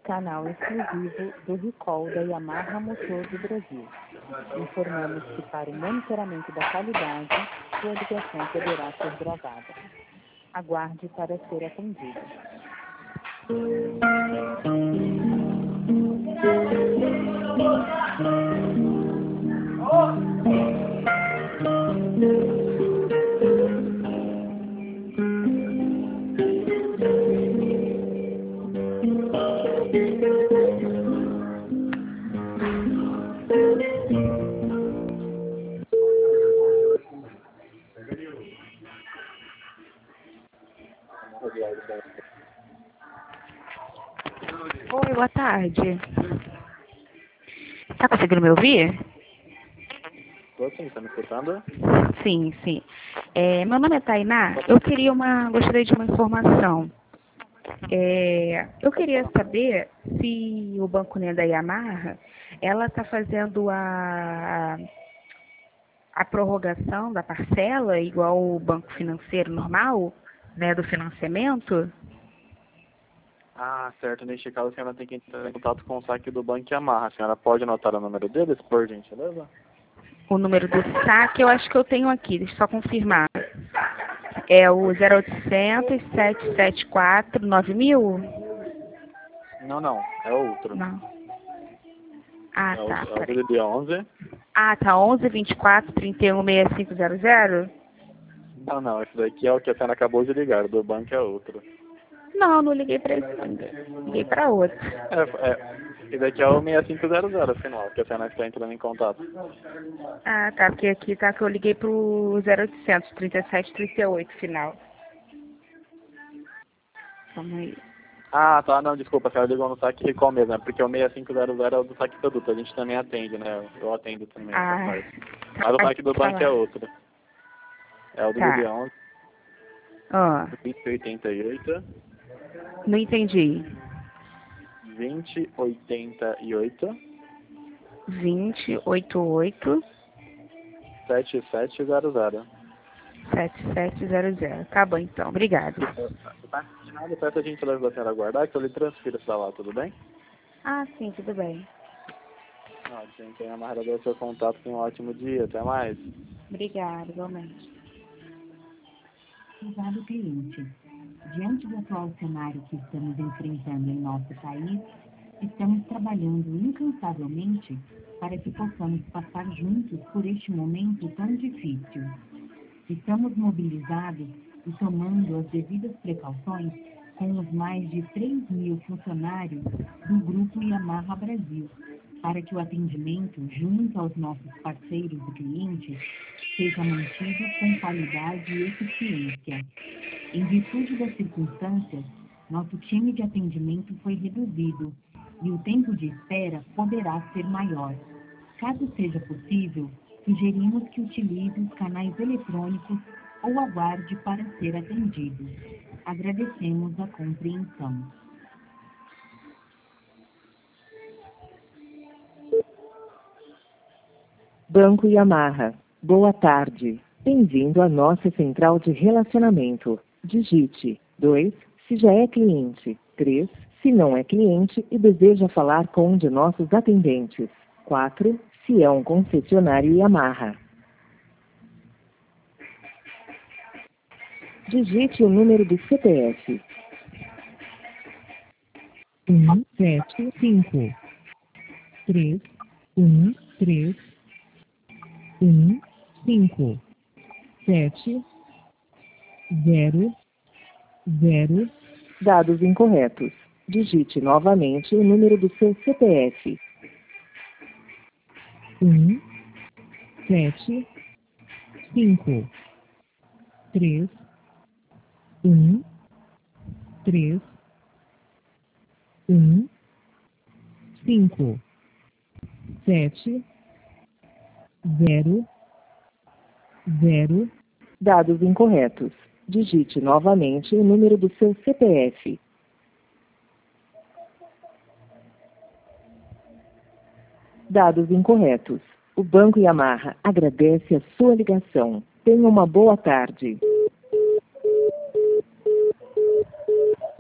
canal exclusivo do Recall da Yamaha Motor do Brasil. Informamos que para o monitoramento da qualidade, sua ligação poderá ser gravada. Aguarde para ser atendido. Oi, boa tarde. Tá conseguindo me ouvir? Estou sim, está me escutando? Sim, sim. Meu nome é Tainá. Gostaria de uma informação. Eu queria saber se o Banco da Yamaha, ela está fazendo a prorrogação da parcela igual o banco financeiro normal, né, do financiamento. Ah, certo. Neste caso, a senhora tem que entrar em contato com o saque do Banco Yamaha. A senhora pode anotar o número deles, por gentileza? O número do saque eu acho que eu tenho aqui, deixa eu só confirmar. É o 0800 774 9000? Não. É outro. Não. Ah, É o, tá. é o DDD 11. Ah, tá. 11 24 31 6500? Não. Esse daqui é o que a senhora acabou de ligar. O do banco é outro. Não liguei pra esse ainda. Liguei pra outro. Esse daqui é o 6500, afinal, que a senhora está entrando em contato. Ah, tá. Porque aqui tá que eu liguei pro 0800 37 38 final. Calma aí. Ah, tá. Não, desculpa. A senhora ligou no saque Recall mesmo. É porque o 6500 é o do saque produto. A gente também atende, né? Eu atendo também essa Ah, parte. Mas o saque do tá banco lá. é outro. É o DDD Tá. 11, Ó, 2088, não entendi. 2088, 2088 7700. 7700. Tá bom, então. Obrigada. Tá? De nada, peço a gentileza da senhora aguardar que eu lhe transfiro pra lá, tudo bem? Ah, sim, tudo bem. Ótimo, então amarrador o seu contato, tenha um ótimo dia, até mais. Obrigada, igualmente. Prezado cliente, diante do atual cenário que estamos enfrentando em nosso país, estamos trabalhando incansavelmente para que possamos passar juntos por este momento tão difícil. Estamos mobilizados e tomando as devidas precauções com os mais de 3.000 funcionários do Grupo Yamaha Brasil, para que o atendimento junto aos nossos parceiros e clientes seja mantido com qualidade e eficiência. Em virtude das circunstâncias, nosso time de atendimento foi reduzido e o tempo de espera poderá ser maior. Caso seja possível, sugerimos que utilize os canais eletrônicos ou aguarde para ser atendido. Agradecemos a compreensão. Banco Yamaha. Boa tarde. Bem-vindo à nossa central de relacionamento. Digite 2 se já é cliente, 3 se não é cliente e deseja falar com um de nossos atendentes, 4 se é um concessionário Yamaha. Digite o número do CPF. 175 313 5 7 0 0. Dados incorretos. Digite novamente o número do seu CPF. 7 5 3 3 5 7 0 0. Dados incorretos. Digite novamente o número do seu CPF. Dados incorretos. O Banco Yamaha agradece a sua ligação. Tenha uma boa tarde.